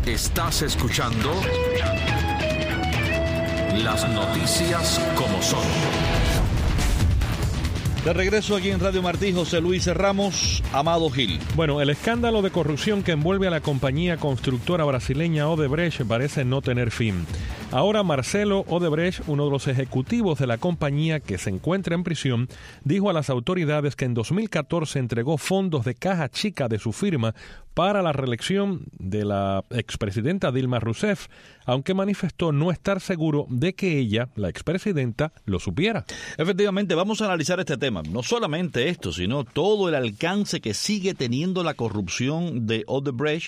Estás escuchando las noticias como son. De regreso aquí en Radio Martí, José Luis Ramos, Amado Gil. Bueno, el escándalo de corrupción que envuelve a la compañía constructora brasileña Odebrecht parece no tener fin. Ahora Marcelo Odebrecht, uno de los ejecutivos de la compañía que se encuentra en prisión, dijo a las autoridades que en 2014 entregó fondos de caja chica de su firma para la reelección de la expresidenta Dilma Rousseff, aunque manifestó no estar seguro de que ella, la expresidenta, lo supiera. Efectivamente, vamos a analizar este tema. No solamente esto, sino todo el alcance que sigue teniendo la corrupción de Odebrecht.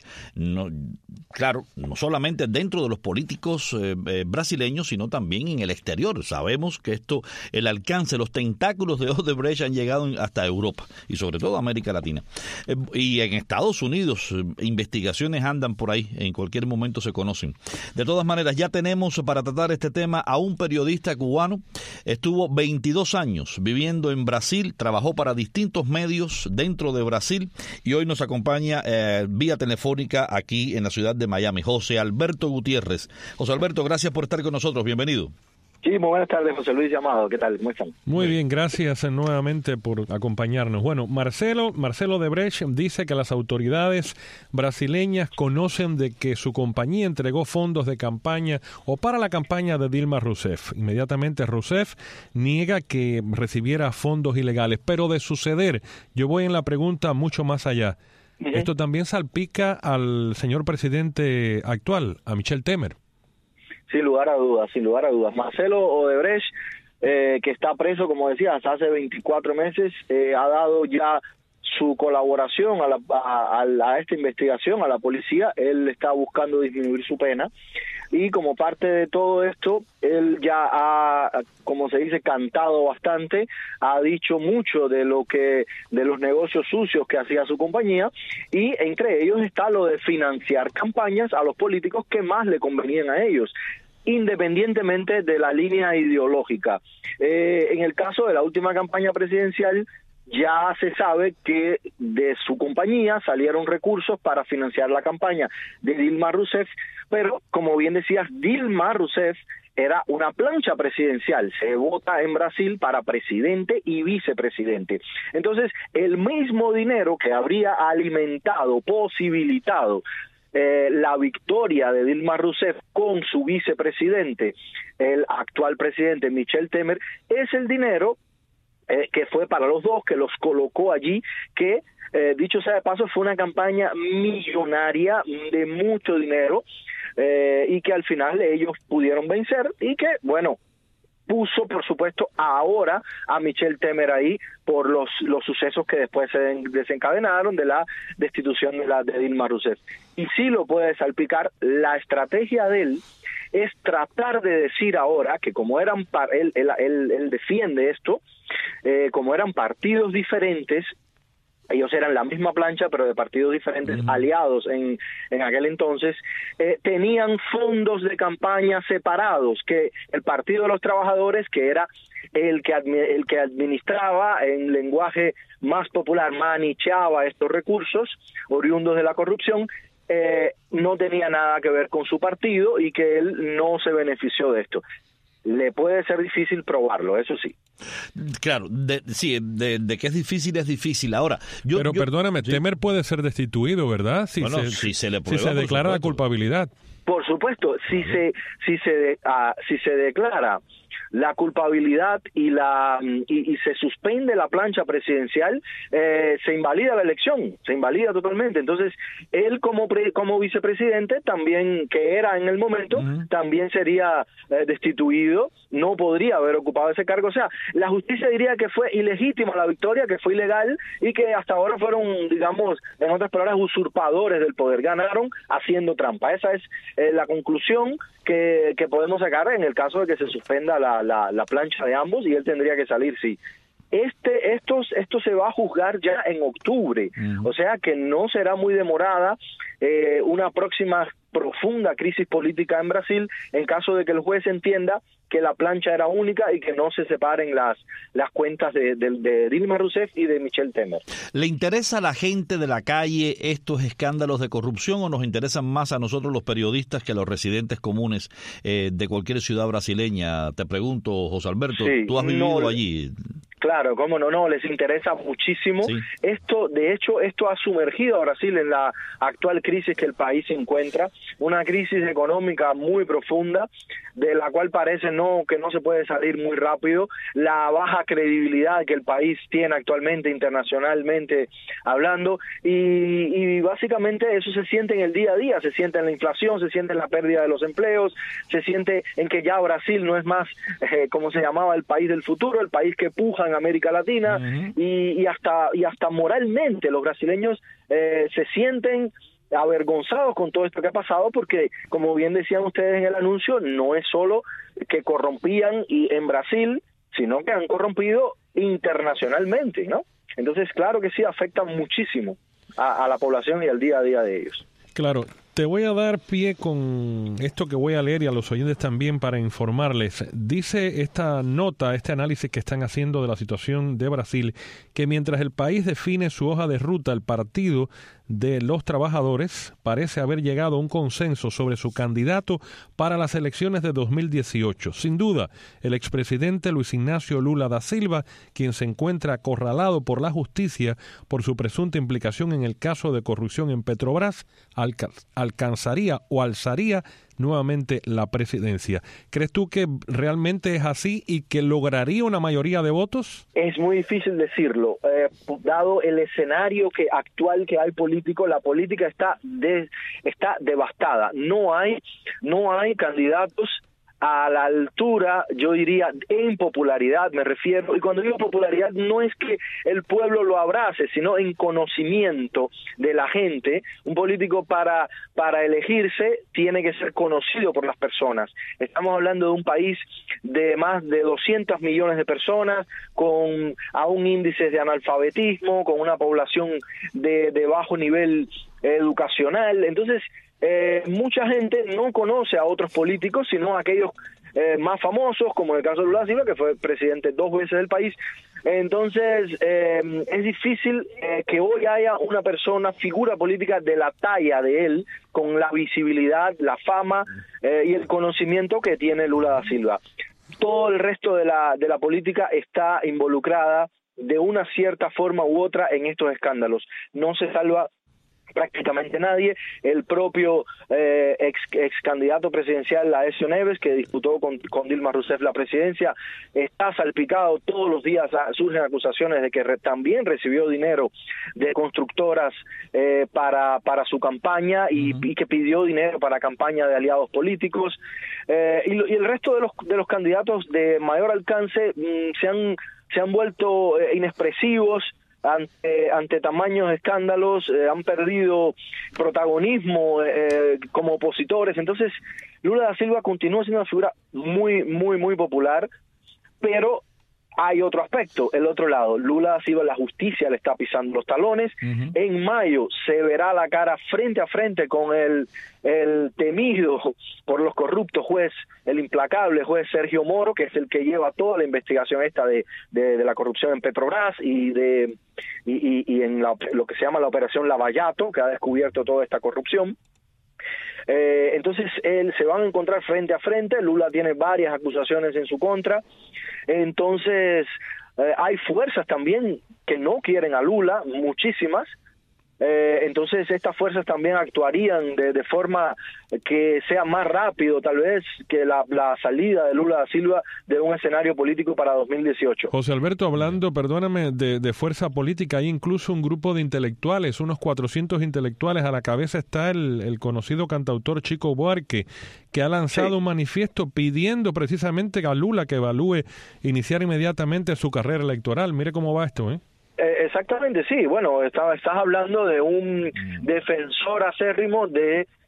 Claro, no solamente dentro de los políticos brasileños, sino también en el exterior. Sabemos que el alcance, los tentáculos de Odebrecht han llegado hasta Europa y sobre todo a América Latina. Y en Estados Unidos, investigaciones andan por ahí, en cualquier momento se conocen. De todas maneras, ya tenemos para tratar este tema a un periodista cubano. Estuvo 22 años viviendo en Brasil, trabajó para distintos medios dentro de Brasil y hoy nos acompaña vía telefónica aquí en la ciudad de Miami, José Alberto Gutiérrez. José Alberto, gracias por estar con nosotros, bienvenido. Sí, muy buenas tardes, José Luis Llamado. ¿Qué tal? ¿Cómo están? Muy bien, gracias nuevamente por acompañarnos. Bueno, Marcelo Odebrecht dice que las autoridades brasileñas conocen de que su compañía entregó fondos de campaña o para la campaña de Dilma Rousseff. Inmediatamente Rousseff niega que recibiera fondos ilegales, pero de suceder, yo voy en la pregunta mucho más allá. Esto también salpica al señor presidente actual, a Michel Temer. Sin lugar a dudas. Marcelo Odebrecht, que está preso, como decías, hace 24 meses, ha dado ya su colaboración a esta investigación, a la policía. Él está buscando disminuir su pena y como parte de todo esto, él ya ha, como se dice, cantado bastante, ha dicho mucho de los negocios sucios que hacía su compañía y entre ellos está lo de financiar campañas a los políticos que más le convenían a ellos, independientemente de la línea ideológica. En el caso de la última campaña presidencial, ya se sabe que de su compañía salieron recursos para financiar la campaña de Dilma Rousseff, pero como bien decías, Dilma Rousseff era una plancha presidencial, se vota en Brasil para presidente y vicepresidente. Entonces, el mismo dinero que habría alimentado, posibilitado la victoria de Dilma Rousseff con su vicepresidente, el actual presidente Michel Temer, es el dinero que fue para los dos, que los colocó allí, que dicho sea de paso fue una campaña millonaria de mucho dinero y que al final ellos pudieron vencer y que, bueno, puso, por supuesto, ahora a Michel Temer ahí por los sucesos que después se desencadenaron de la destitución de Dilma Rousseff. Y sí lo puede salpicar. La estrategia de él es tratar de decir ahora que como eran, él defiende esto, como eran partidos diferentes, ellos eran la misma plancha pero de partidos diferentes, aliados en aquel entonces, tenían fondos de campaña separados, que el Partido de los Trabajadores, que era el que administraba en lenguaje más popular, manicheaba estos recursos oriundos de la corrupción, no tenía nada que ver con su partido y que él no se benefició de esto. Le puede ser difícil probarlo, eso sí. Claro, de que es difícil. Ahora, perdóname, sí. Temer puede ser destituido, ¿verdad? Si se le prueba, si se declara la culpabilidad. Por supuesto, si se declara la culpabilidad y se suspende la plancha presidencial, se invalida la elección, se invalida totalmente. Entonces, él como vicepresidente, también, que era en el momento, también sería destituido, no podría haber ocupado ese cargo. O sea, la justicia diría que fue ilegítima la victoria, que fue ilegal y que hasta ahora fueron, digamos, en otras palabras, usurpadores del poder, ganaron haciendo trampa. Esa es la conclusión que podemos sacar en el caso de que se suspenda la plancha de ambos y él tendría que salir, sí. Esto se va a juzgar ya en octubre, o sea que no será muy demorada una próxima profunda crisis política en Brasil en caso de que el juez entienda que la plancha era única y que no se separen las cuentas de Dilma Rousseff y de Michel Temer. ¿Le interesa a la gente de la calle estos escándalos de corrupción o nos interesan más a nosotros los periodistas que a los residentes comunes de cualquier ciudad brasileña? Te pregunto, José Alberto, sí, tú has vivido allí. Claro, cómo no, les interesa muchísimo. Sí. De hecho, esto ha sumergido a Brasil en la actual crisis que el país se encuentra, una crisis económica muy profunda, de la cual parece que no se puede salir muy rápido, la baja credibilidad que el país tiene actualmente internacionalmente hablando, y básicamente eso se siente en el día a día, se siente en la inflación, se siente en la pérdida de los empleos, se siente en que ya Brasil no es más, como se llamaba, el país del futuro, el país que puja en América Latina, y hasta moralmente los brasileños se sienten avergonzados con todo esto que ha pasado, porque como bien decían ustedes en el anuncio, no es solo que corrompían en Brasil, sino que han corrompido internacionalmente, ¿no? Entonces, claro que sí, afecta muchísimo a la población y al día a día de ellos. Claro. Te voy a dar pie con esto que voy a leer y a los oyentes también para informarles. Dice esta nota, este análisis que están haciendo de la situación de Brasil, que mientras el país define su hoja de ruta, el Partido de los Trabajadores parece haber llegado a un consenso sobre su candidato para las elecciones de 2018. Sin duda, el expresidente Luis Ignacio Lula da Silva, quien se encuentra acorralado por la justicia por su presunta implicación en el caso de corrupción en Petrobras, alcanzaría o alzaría nuevamente la presidencia. ¿Crees tú que realmente es así y que lograría una mayoría de votos? Es muy difícil decirlo, dado el escenario actual que hay político. La política está devastada. No hay candidatos a la altura, yo diría, en popularidad me refiero, y cuando digo popularidad no es que el pueblo lo abrace, sino en conocimiento de la gente. Un político para elegirse tiene que ser conocido por las personas. Estamos hablando de un país de más de 200 millones de personas, con aún índices de analfabetismo, con una población de bajo nivel educacional. Entonces, mucha gente no conoce a otros políticos, sino a aquellos más famosos, como el caso de Lula da Silva, que fue presidente 2 veces del país. Entonces, es difícil que hoy haya una figura política de la talla de él, con la visibilidad, la fama y el conocimiento que tiene Lula da Silva. Todo el resto de la política está involucrada de una cierta forma u otra en estos escándalos. No se salva prácticamente nadie. El propio ex candidato presidencial Aécio Neves, que disputó con Dilma Rousseff la presidencia, está salpicado. Todos los días surgen acusaciones de que también recibió dinero de constructoras para su campaña y que pidió dinero para campaña de aliados políticos, y el resto de los candidatos de mayor alcance se han vuelto inexpresivos ante tamaños escándalos, han perdido protagonismo como opositores. Entonces, Lula da Silva continúa siendo una figura muy, muy, muy popular, pero hay otro aspecto, el otro lado. Lula da Silva, la justicia le está pisando los talones. En mayo se verá la cara frente a frente con el temido por los corruptos juez, el implacable juez Sergio Moro, que es el que lleva toda la investigación esta de la corrupción en Petrobras y en lo que se llama la operación Lavallato, que ha descubierto toda esta corrupción. Entonces se van a encontrar frente a frente. Lula tiene varias acusaciones en su contra. Entonces hay fuerzas también que no quieren a Lula, muchísimas. Entonces estas fuerzas también actuarían de forma que sea más rápido tal vez que la salida de Lula da Silva de un escenario político para 2018. José Alberto, hablando, perdóname, de fuerza política, hay incluso un grupo de intelectuales, unos 400 intelectuales, a la cabeza está el conocido cantautor Chico Buarque, que ha lanzado un manifiesto pidiendo precisamente a Lula que evalúe iniciar inmediatamente su carrera electoral. Mire cómo va esto, ¿eh? Exactamente, sí. Bueno, estás hablando de un defensor acérrimo de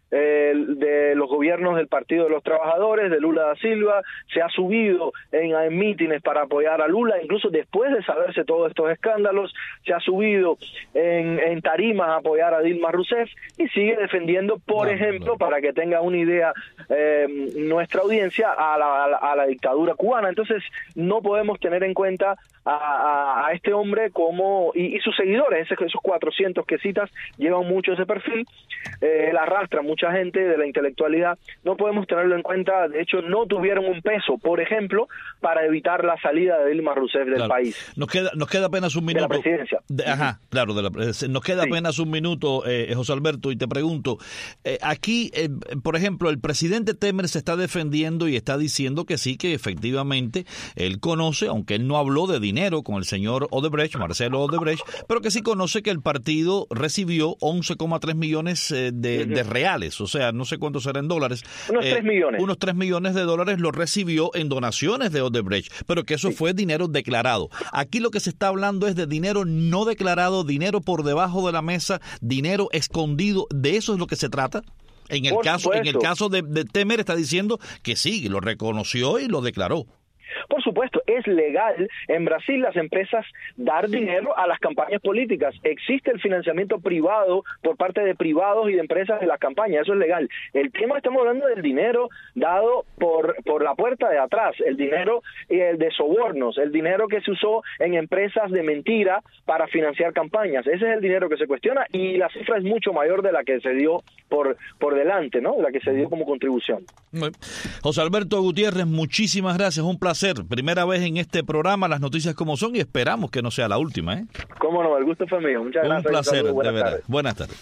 de los gobiernos del Partido de los Trabajadores, de Lula da Silva, se ha subido en mítines para apoyar a Lula, incluso después de saberse todos estos escándalos, se ha subido en tarimas a apoyar a Dilma Rousseff y sigue defendiendo, por ejemplo, para que tenga una idea nuestra audiencia, a la dictadura cubana. Entonces no podemos tener en cuenta a este hombre como y sus seguidores, esos 400 que citas, llevan mucho ese perfil, él arrastra mucha gente de la intelectualidad, no podemos tenerlo en cuenta. De hecho no tuvieron un peso, por ejemplo, para evitar la salida de Dilma Rousseff del país. Nos queda apenas un minuto. De la presidencia. Nos queda apenas un minuto, José Alberto, y te pregunto, aquí, por ejemplo, el presidente Temer se está defendiendo y está diciendo que sí, que efectivamente él conoce, aunque él no habló de dinero con el señor Odebrecht, Marcelo Odebrecht, pero que sí conoce que el partido recibió 11,3 millones de reales, o sea, no sé cuánto será en dólares. Unos 3 millones. Unos 3 millones de dólares lo recibió en donaciones de Odebrecht, pero que eso fue dinero declarado. Aquí lo que se está hablando es de dinero no declarado, dinero por debajo de la mesa, dinero escondido. ¿De eso es lo que se trata? En el caso de Temer está diciendo que sí, lo reconoció y lo declaró. Por supuesto, es legal en Brasil las empresas dar dinero a las campañas políticas. Existe el financiamiento privado por parte de privados y de empresas de las campañas, eso es legal. El tema, estamos hablando del dinero dado por la puerta de atrás, el dinero de sobornos, el dinero que se usó en empresas de mentira para financiar campañas. Ese es el dinero que se cuestiona y la cifra es mucho mayor de la que se dio por delante, ¿no? La que se dio como contribución. José Alberto Gutiérrez, muchísimas gracias, un placer. Primera vez en este programa, Las Noticias como Son, y esperamos que no sea la última, ¿eh? Cómo no, el gusto fue mío. Muchas gracias. Un placer, de verdad. Tardes. Buenas tardes.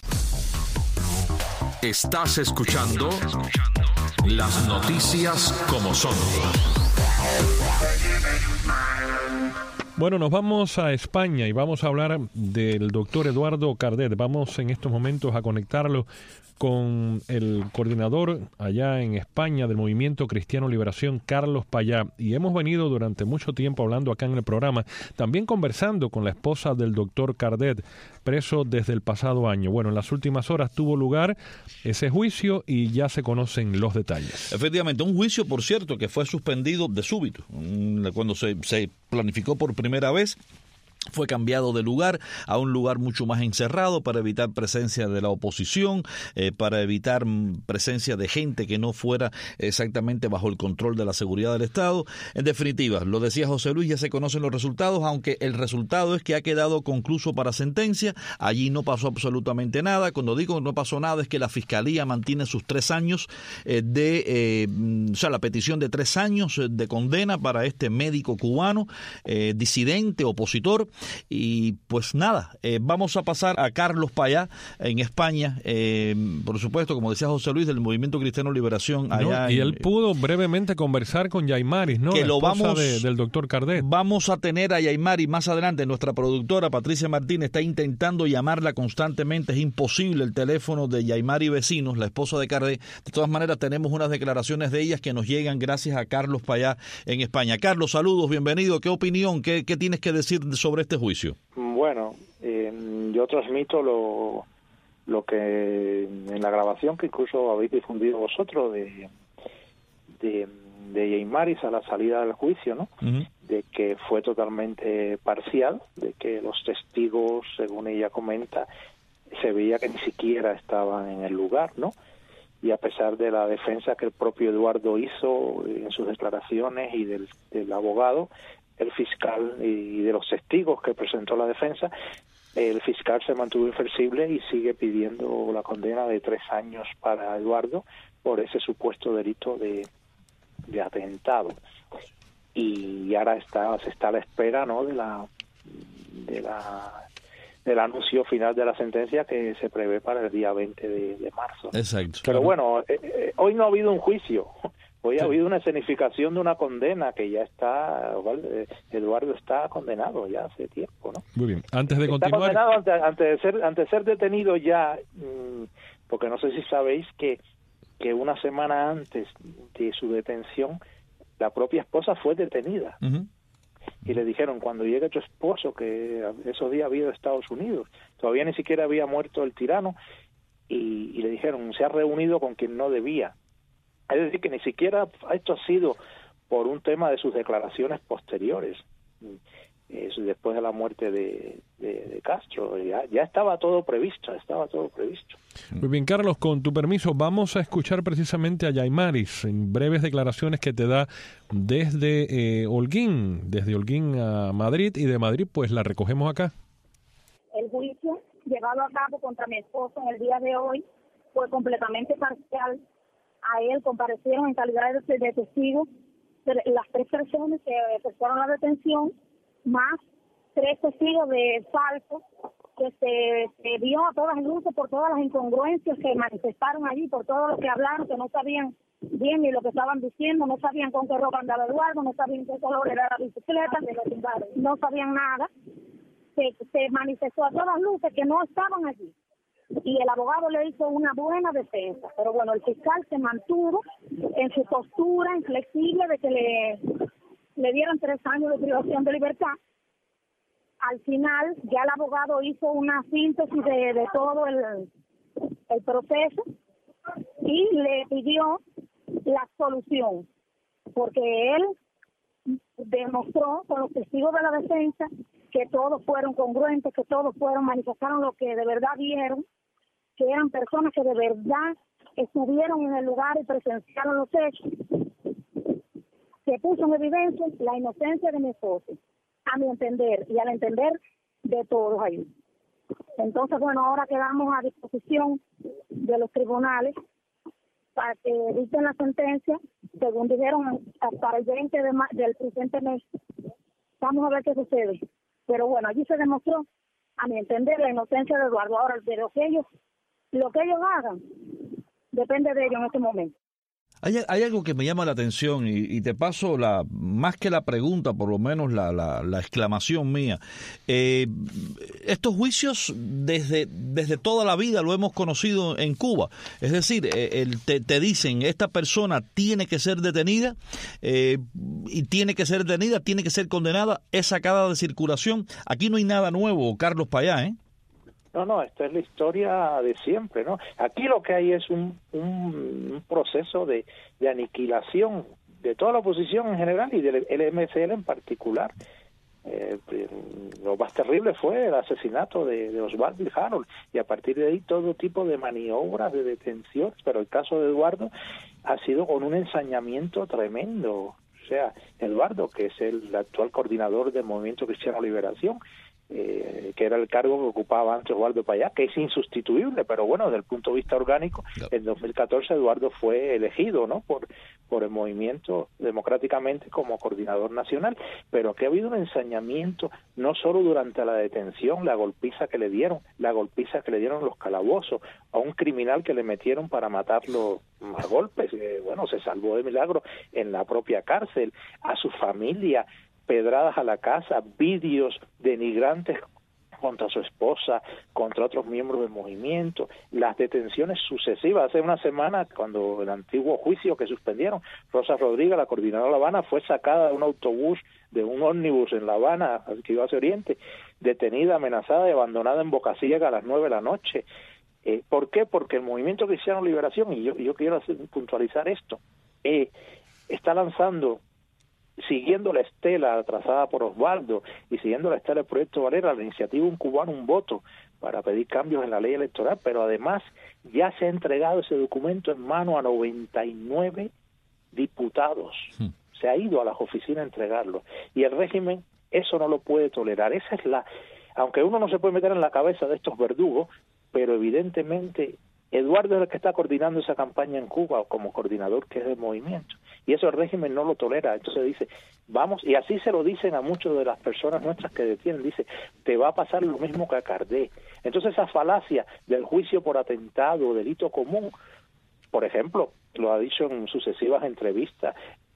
Estás escuchando Las Noticias como Son. Bueno, nos vamos a España y vamos a hablar del doctor Eduardo Cardet. Vamos en estos momentos a conectarlo con el coordinador allá en España del Movimiento Cristiano Liberación, Carlos Payá, y hemos venido durante mucho tiempo hablando acá en el programa, también conversando con la esposa del doctor Cardet, preso desde el pasado año. Bueno, en las últimas horas tuvo lugar ese juicio y ya se conocen los detalles. Efectivamente, un juicio, por cierto, que fue suspendido de súbito, cuando se planificó por primera vez. Fue cambiado de lugar a un lugar mucho más encerrado para evitar presencia de la oposición, para evitar presencia de gente que no fuera exactamente bajo el control de la seguridad del Estado. En definitiva, lo decía José Luis, ya se conocen los resultados, aunque el resultado es que ha quedado concluso para sentencia. Allí no pasó absolutamente nada. Cuando digo no pasó nada es que la Fiscalía mantiene sus 3 años la petición de 3 años de condena para este médico cubano, disidente, opositor. Y pues nada, vamos a pasar a Carlos Payá en España, por supuesto, como decía José Luis, del Movimiento Cristiano Liberación allá. Y él pudo brevemente conversar con Yaimaris, ¿no? Que la esposa del doctor Cardet. Vamos a tener a Yaimaris más adelante. Nuestra productora Patricia Martínez está intentando llamarla constantemente, es imposible el teléfono de Yaimaris Vecinos, la esposa de Cardet. De todas maneras, tenemos unas declaraciones de ellas que nos llegan gracias a Carlos Payá en España. Carlos, saludos, bienvenido. ¿Qué opinión, qué tienes que decir sobre este juicio? Bueno, yo transmito lo que en la grabación que incluso habéis difundido vosotros de Yaimaris a la salida del juicio, ¿no? Uh-huh. De que fue totalmente parcial, de que los testigos, según ella comenta, se veía que ni siquiera estaban en el lugar, ¿no? Y a pesar de la defensa que el propio Eduardo hizo en sus declaraciones y del abogado, el fiscal y de los testigos que presentó la defensa, el fiscal se mantuvo inflexible y sigue pidiendo la condena de 3 años para Eduardo por ese supuesto delito de atentado. Y ahora se está a la espera, ¿no?, del anuncio final de la sentencia que se prevé para el día 20 de marzo. Exacto. Pero bueno, hoy no ha habido un juicio. Hoy ha habido una escenificación de una condena que ya está, Eduardo está condenado ya hace tiempo, ¿no? Muy bien, antes de continuar... Está condenado antes de ser detenido ya, porque no sé si sabéis que una semana antes de su detención, la propia esposa fue detenida. Uh-huh. Y le dijeron, cuando llegue tu esposo, que esos días había ido a Estados Unidos, todavía ni siquiera había muerto el tirano, y le dijeron, se ha reunido con quien no debía. Es decir, que ni siquiera esto ha sido por un tema de sus declaraciones posteriores, después de la muerte de Castro. Ya estaba todo previsto, Muy bien, Carlos, con tu permiso, vamos a escuchar precisamente a Yaimaris en breves declaraciones que te da desde Holguín a Madrid, y de Madrid pues la recogemos acá. El juicio llevado a cabo contra mi esposo en el día de hoy fue completamente parcial. A él comparecieron en calidad de testigos las 3 personas que efectuaron la detención, más 3 testigos de falsos que se vio a todas luces por todas las incongruencias que manifestaron allí, por todo lo que hablaron, que no sabían bien ni lo que estaban diciendo, no sabían con qué ropa andaba Eduardo, no sabían qué color era la bicicleta, no sabían nada. Se manifestó a todas luces que no estaban allí. Y el abogado le hizo una buena defensa. Pero bueno, el fiscal se mantuvo en su postura inflexible de que le dieran 3 años de privación de libertad. Al final, ya el abogado hizo una síntesis de todo el proceso y le pidió la solución, porque él demostró con los testigos de la defensa que todos fueron congruentes, que todos manifestaron lo que de verdad vieron, que eran personas que de verdad estuvieron en el lugar y presenciaron los hechos. Se puso en evidencia la inocencia de mi esposo, a mi entender, y al entender de todos ahí. Entonces, bueno, ahora quedamos a disposición de los tribunales para que dicten la sentencia, según dijeron, para el 20 del presente mes. Vamos a ver qué sucede. Pero bueno, allí se demostró, a mi entender, la inocencia de Eduardo. Ahora, de lo que ellos hagan, depende de ellos en este momento. Hay algo que me llama la atención y te paso más que la pregunta, por lo menos la exclamación mía. Estos juicios desde toda la vida lo hemos conocido en Cuba. Es decir, te dicen, esta persona tiene que ser detenida y tiene que ser detenida, tiene que ser condenada, es sacada de circulación. Aquí no hay nada nuevo, Carlos Payá, ¿eh? No, esta es la historia de siempre, ¿no? Aquí lo que hay es un proceso de aniquilación de toda la oposición en general y del MCL en particular. Lo más terrible fue el asesinato de Osvaldo y Harold, y a partir de ahí todo tipo de maniobras de detención, pero el caso de Eduardo ha sido con un ensañamiento tremendo. O sea, Eduardo, que es el actual coordinador del Movimiento Cristiano Liberación, que era el cargo que ocupaba antes Eduardo Payá, que es insustituible, pero bueno, desde el punto de vista orgánico, en 2014 Eduardo fue elegido, ¿no?, por el movimiento democráticamente como coordinador nacional, pero que ha habido un ensañamiento no solo durante la detención, la golpiza que le dieron los calabozos a un criminal que le metieron para matarlo a golpes, bueno, se salvó de milagro en la propia cárcel, a su familia, pedradas a la casa, vídeos denigrantes contra su esposa, contra otros miembros del movimiento, las detenciones sucesivas. Hace una semana, cuando el antiguo juicio que suspendieron, Rosa Rodríguez, la coordinadora de La Habana, fue sacada de un autobús, de un ómnibus en La Habana, que iba hacia Oriente, detenida, amenazada y abandonada en Boca Ciega a las 9 de la noche. ¿Por qué? Porque el Movimiento Cristiano Liberación, y yo quiero puntualizar esto, está lanzando, siguiendo la estela trazada por Osvaldo y siguiendo la estela del Proyecto Valera, la iniciativa Un Cubano, un voto, para pedir cambios en la ley electoral, pero además ya se ha entregado ese documento en mano a 99 diputados. Se ha ido a las oficinas a entregarlo. Y el régimen eso no lo puede tolerar. Esa es aunque uno no se puede meter en la cabeza de estos verdugos, pero evidentemente Eduardo es el que está coordinando esa campaña en Cuba como coordinador que es del movimiento, y eso el régimen no lo tolera. Entonces dice, vamos, y así se lo dicen a muchas de las personas nuestras que detienen, dice, te va a pasar lo mismo que a Cardé. Entonces esa falacia del juicio por atentado, delito común, por ejemplo, lo ha dicho en sucesivas entrevistas,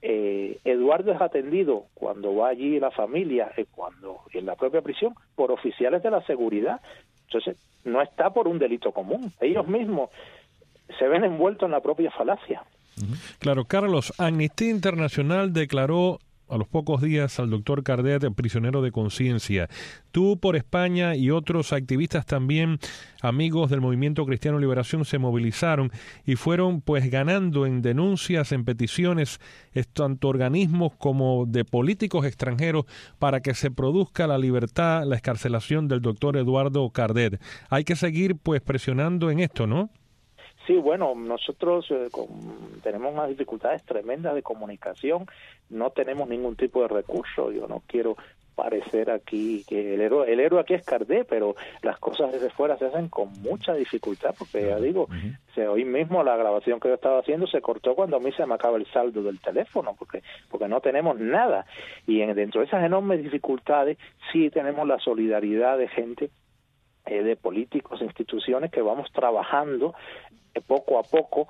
Eduardo es atendido cuando va allí la familia, cuando en la propia prisión, por oficiales de la seguridad. Entonces no está por un delito común. Ellos mismos se ven envueltos en la propia falacia. Claro, Carlos, Amnistía Internacional declaró a los pocos días al doctor Cardet, prisionero de conciencia. Tú por España y otros activistas también, amigos del Movimiento Cristiano Liberación, se movilizaron y fueron pues ganando en denuncias, en peticiones, tanto organismos como de políticos extranjeros, para que se produzca la libertad, la excarcelación del doctor Eduardo Cardet. Hay que seguir pues presionando en esto, ¿no? Sí, bueno, nosotros tenemos unas dificultades tremendas de comunicación, no tenemos ningún tipo de recurso. Yo no quiero parecer aquí que el héroe aquí es Cardet, pero las cosas desde fuera se hacen con mucha dificultad, porque ya digo, hoy mismo la grabación que yo estaba haciendo se cortó cuando a mí se me acaba el saldo del teléfono, porque no tenemos nada. Y dentro de esas enormes dificultades sí tenemos la solidaridad de gente, de políticos, instituciones, que vamos trabajando poco a poco,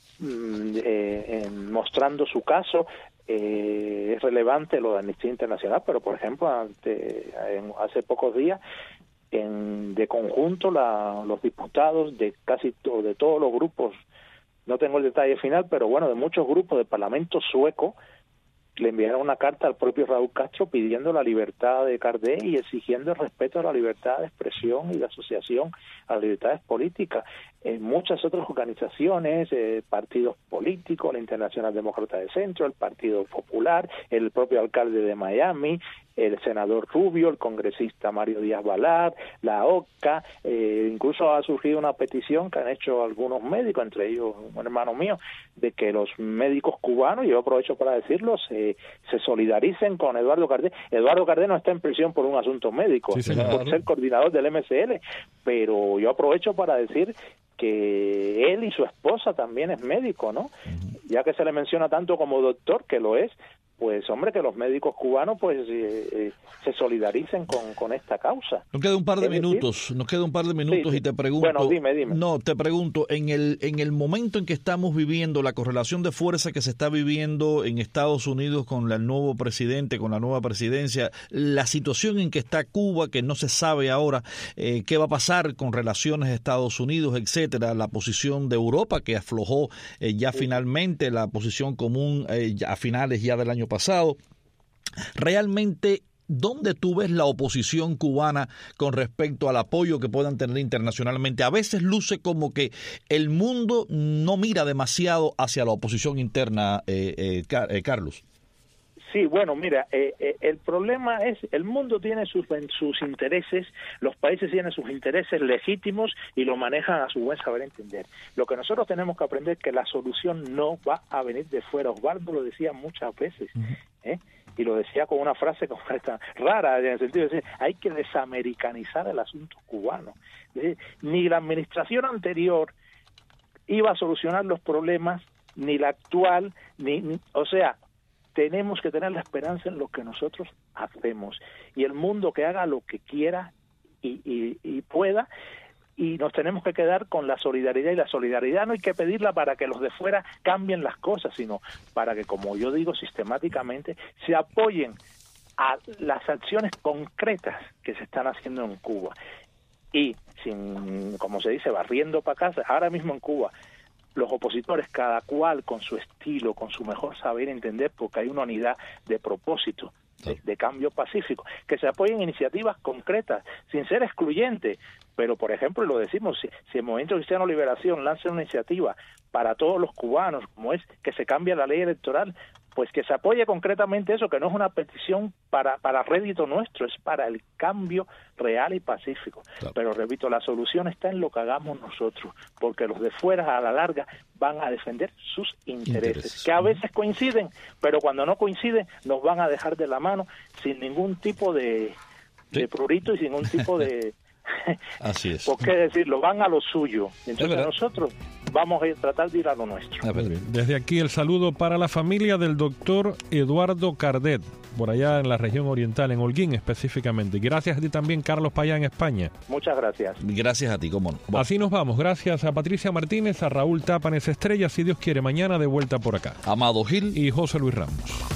mostrando su caso. Es relevante lo de Amnistía Internacional, pero por ejemplo hace pocos días de conjunto los diputados de de todos los grupos, no tengo el detalle final, pero bueno, de muchos grupos del Parlamento sueco, le enviaron una carta al propio Raúl Castro pidiendo la libertad de Cardet y exigiendo el respeto a la libertad de expresión y de asociación, a las libertades políticas. Muchas otras organizaciones, partidos políticos, la Internacional Demócrata de Centro, el Partido Popular, el propio alcalde de Miami, el senador Rubio, el congresista Mario Díaz-Balart, la OCA, incluso ha surgido una petición que han hecho algunos médicos, entre ellos un hermano mío, de que los médicos cubanos, y yo aprovecho para decirlo, se solidaricen con Eduardo Cardet. Eduardo Cardet no está en prisión por un asunto médico, sí, por ser coordinador del MSL, pero yo aprovecho para decir que él y su esposa también es médico, ¿no? Ya que se le menciona tanto como doctor, que lo es, pues hombre, que los médicos cubanos pues se solidaricen con esta causa. Nos queda un par de minutos, sí, y te pregunto. Bueno, dime. No, te pregunto, en el momento en que estamos viviendo, la correlación de fuerza que se está viviendo en Estados Unidos con el nuevo presidente, con la nueva presidencia, la situación en que está Cuba, que no se sabe ahora qué va a pasar con relaciones de Estados Unidos, etcétera, la posición de Europa que aflojó ya finalmente, la posición común a finales ya del año pasado. Realmente, ¿dónde tú ves la oposición cubana con respecto al apoyo que puedan tener internacionalmente? A veces luce como que el mundo no mira demasiado hacia la oposición interna, Carlos. Sí, bueno, mira, el problema es, el mundo tiene sus intereses, los países tienen sus intereses legítimos y lo manejan a su buen saber entender. Lo que nosotros tenemos que aprender es que la solución no va a venir de fuera. Osvaldo lo decía muchas veces, y lo decía con una frase como esta, rara, en el sentido de decir, hay que desamericanizar el asunto cubano. Es decir, ni la administración anterior iba a solucionar los problemas, ni la actual, o sea, tenemos que tener la esperanza en lo que nosotros hacemos, y el mundo que haga lo que quiera y pueda, y nos tenemos que quedar con la solidaridad, y la solidaridad no hay que pedirla para que los de fuera cambien las cosas, sino para que, como yo digo sistemáticamente, se apoyen a las acciones concretas que se están haciendo en Cuba, y sin, como se dice, barriendo para casa. Ahora mismo en Cuba los opositores, cada cual con su estilo, con su mejor saber entender, porque hay una unidad de propósito, de cambio pacífico, que se apoyen iniciativas concretas, sin ser excluyentes. Pero, por ejemplo, y lo decimos, si el Movimiento Cristiano Liberación lanza una iniciativa para todos los cubanos, como es que se cambie la ley electoral, pues que se apoye concretamente eso, que no es una petición para rédito nuestro, es para el cambio real y pacífico. Claro. Pero repito, la solución está en lo que hagamos nosotros, porque los de fuera a la larga van a defender sus intereses, que a veces coinciden, pero cuando no coinciden nos van a dejar de la mano sin ningún tipo de prurito y sin ningún tipo de... Así es. ¿Por qué decirlo? Van a lo suyo. Entonces nosotros vamos a tratar de ir a lo nuestro. Desde aquí el saludo para la familia del doctor Eduardo Cardet, por allá en la región oriental, en Holguín específicamente. Gracias a ti también, Carlos Payá, en España. Muchas gracias. Gracias a ti, cómo no. Bueno. Así nos vamos. Gracias a Patricia Martínez, a Raúl Tápanes Estrella, si Dios quiere, mañana de vuelta por acá. Amado Gil y José Luis Ramos.